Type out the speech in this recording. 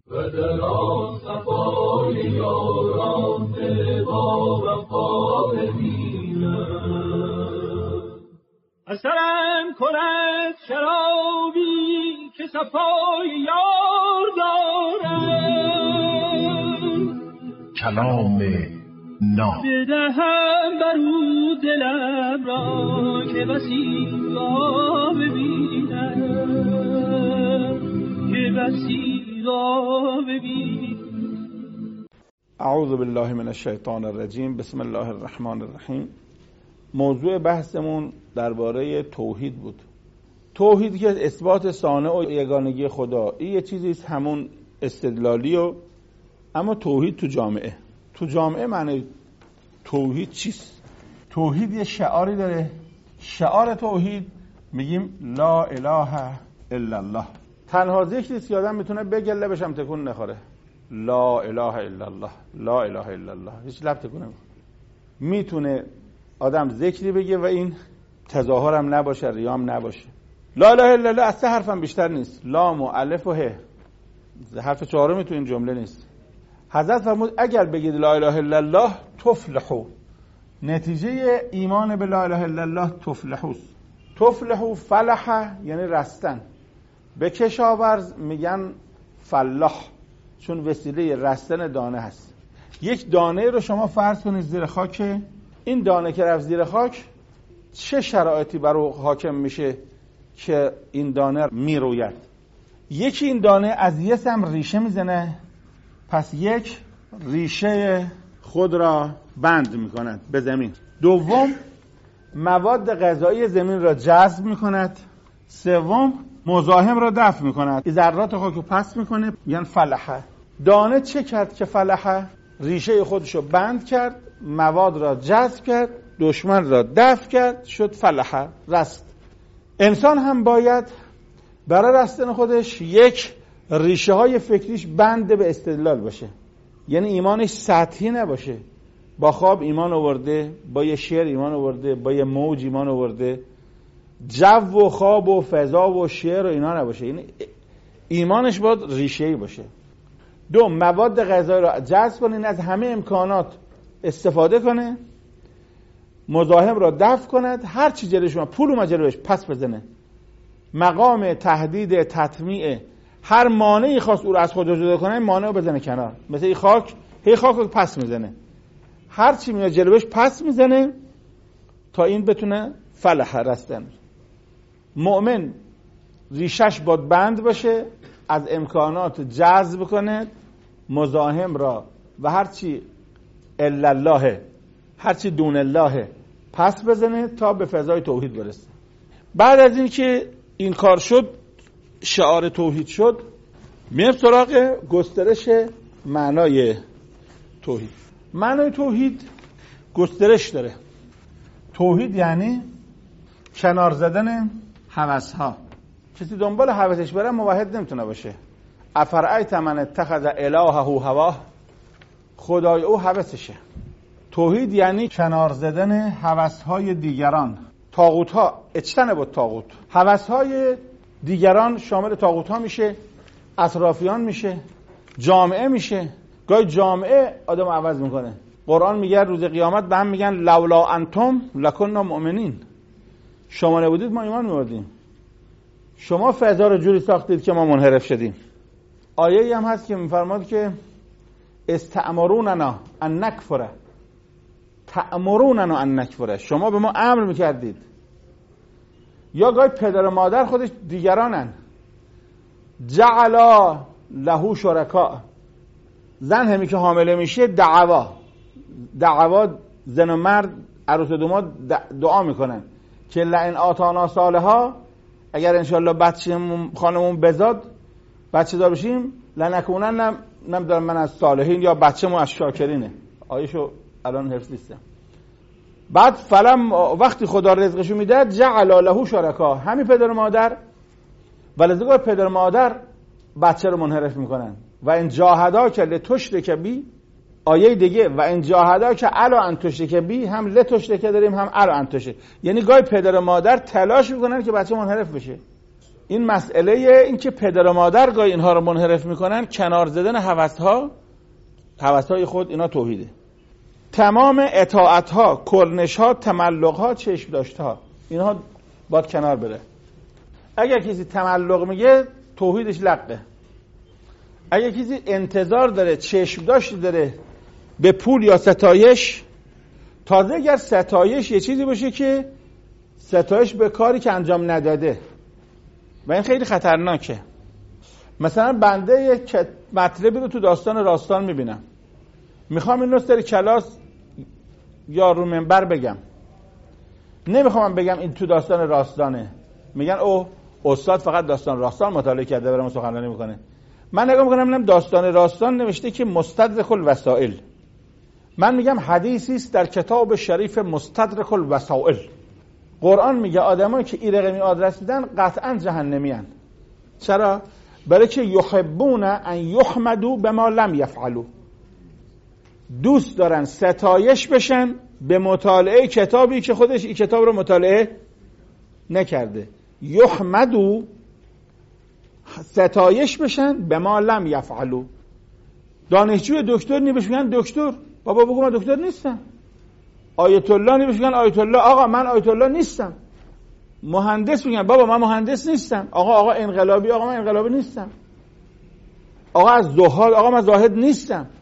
و در آن صفای یاران دل با وفا ببینم. اثرم کند شرابی که صفای یار دارم، کلام ناب بدهم برو دلم را که بسی را ببینم، که بسی را ببینم. اعوذ بالله من الشیطان الرجیم. بسم الله الرحمن الرحیم. موضوع بحثمون درباره توحید بود. توحید که اثبات صانع و یگانگی خدا، این یه چیزی است همون استدلالی و اما توحید تو جامعه معنی توحید چیست؟ توحید یه شعاری داره. شعار توحید میگیم لا اله الا الله. تنها ذکری که آدم میتونه بگه لبش هم تکون نخوره. لا اله الا الله، لا اله الا الله، هیچ لب تکون نمیخوره. میتونه آدم ذکری بگه و این تظاهر هم نباشه، ریام نباشه. لا اله الا الله از 3 حرفم بیشتر نیست، لام و الف و ه. حرف چهارمی تو این جمله نیست. حضرت فرمود اگر بگید لا اله الا الله تفلحو، نتیجه ایمان به لا اله الا الله تفلحو فلح یعنی رستن. به کشاورز میگن فلاح چون وسیله رستن دانه هست. یک دانه رو شما فرض کنید زیر خاک، این دانه که رفت زیر خاک چه شرایطی برای حاکم میشه که این دانه میروید؟ یکی این از یه سم ریشه میزنه، پس یک ریشه خود را بند میکند به زمین. دوم مواد غذایی زمین را جذب میکند. سوم مزاحم را دفع میکند، ذرات خاک رو پس میکنه، یعنی فلحه. دانه چه کرد که فلحه؟ ریشه خودش رو بند کرد، مواد را جذب کرد، دشمن را دفع کرد، شد فلحه، رست. انسان هم باید برای رستن خودش یک ریشه های فکریش بند به استدلال باشه، یعنی ایمانش سطحی نباشه. با خواب ایمان آورده، با یه شعر ایمان آورده، با یه موج ایمان آورده، جو و خواب و فضا و شعر و اینا نباشه، یعنی ایمانش باید ریشه‌ای باشه. دو مواد غذایی را جذب کنه، از همه امکانات استفاده کنه، مزاحم را دفع کند، هر چی جلوش اومد پول اومد جلوش پس بزنه. مقام تهدید تطمیع هر مانعی خواست او را از خود جدا کنه، مانع رو بزنه کنار. مثل این خاک رو پس میزنه، هر چی میاد جلوش پس میزنه تا این بتونه فلح رستن. مؤمن ریشش باید بند باشه، از امکانات جذب کنه، مزاحم را و هر چی الا الله، هر چی دون الله پس بزنه تا به فضای توحید برسه. بعد از این که این کار شد، شعار توحید شد، میرم سراغ گسترش معنای توحید. معنای توحید گسترش داره. توحید یعنی کنار زدن هوس‌ها. کسی دنبال هوسش بره موحد نمیتونه باشه. افرأیت من اتخذ الهه هواه، خدای او هوسشه. توحید یعنی کنار زدن هوس‌های دیگران. طاغوت‌ها، اجتنبوا الطاغوت. هوس‌های دیگران شامل طاغوت‌ها میشه، اطرافیان میشه، جامعه میشه. گاهی جامعه آدم عوض میکنه. قرآن میگه روز قیامت به هم میگن لولا انتم لکننا مؤمنین. شما نبودید ما ایمان می‌آوردیم. شما فضا رو جوری ساختید که ما منحرف شدیم. آیه‌ای هم هست که می‌فرماد که استأمروننا ان نکفر، تأمروننا ان نکفر، شما به ما امر میکردید. یا گاهی پدر و مادر خودش دیگرانن. جعلا له شرکا، زن همی که حامله میشه دعوا زن و مرد عروس دوماد دعا میکنن که لئن آتانا صالحا، اگر انشالله بچه‌مون خانمون بزاد بچه دار بشیم، لنکونن نمیدونم من از صالحین، یا بچه‌مون از شاکرینه. آیشو الان حفظ نیستم. بعد فلم وقتی خدا رزقشو میده جعل له شرکا، همین پدر و مادر ولذا پدر و مادر بچه رو منحرف میکنن. و ان جاهداک لتشرک بی، آیه دیگه و ان جاهداک علی ان تشرک بی، هم لتشرک داریم هم علی ان تشرک. یعنی گاهی پدر و مادر تلاش میکنن که بچه منحرف بشه. این مسئله این که پدر و مادر گاهی اینها رو منحرف میکنن، کنار زدن هوس‌های خود، اینا توحیده. تمام اطاعت‌ها، کرنش‌ها، تملق‌ها، چشم داشت‌ها، اینها باید کنار بره. اگر کسی تملق میگه توحیدش لقه. اگر کسی انتظار داره، چشم داشتی داره به پول یا ستایش، تازه اگر ستایش یه چیزی باشه که ستایش به کاری که انجام نداده و این خیلی خطرناکه. مثلا بنده یک مطلبی رو تو داستان راستان میبینم، میخوام این رو سر کلاس یا رو منبر بگم، نمیخوام بگم این تو داستان راستانه. میگن او استاد فقط داستان راستان مطالعه کرده برام سخنرانی میکنه. من نگاه میکنم ببینم داستان راستان نوشته که مستدرک الوسائل، من میگم حدیثی است در کتاب شریف مستدرک الوسائل. قرآن میگه آدمایی که این رقمی آدرس دیدن قطعا جهنمی ان. چرا؟ برای که یحبون ان یحمدوا بما لم یفعلوا، دوست دارن ستایش بشن به مطالعه کتابی که خودش این کتاب رو مطالعه نکرده. یحمدوا، ستایش بشن بما لم یفعلوا. دانشجوی دکتر نمیشه میگن دکتر، بابا بگو من دکتر نیستم. آیت الله نمیشه میگن آیت الله، آقا من آیت الله نیستم. مهندس میگن بابا من مهندس نیستم. آقا انقلابی، آقا من انقلابی نیستم. آقا از زهاد، آقا من زاهد نیستم.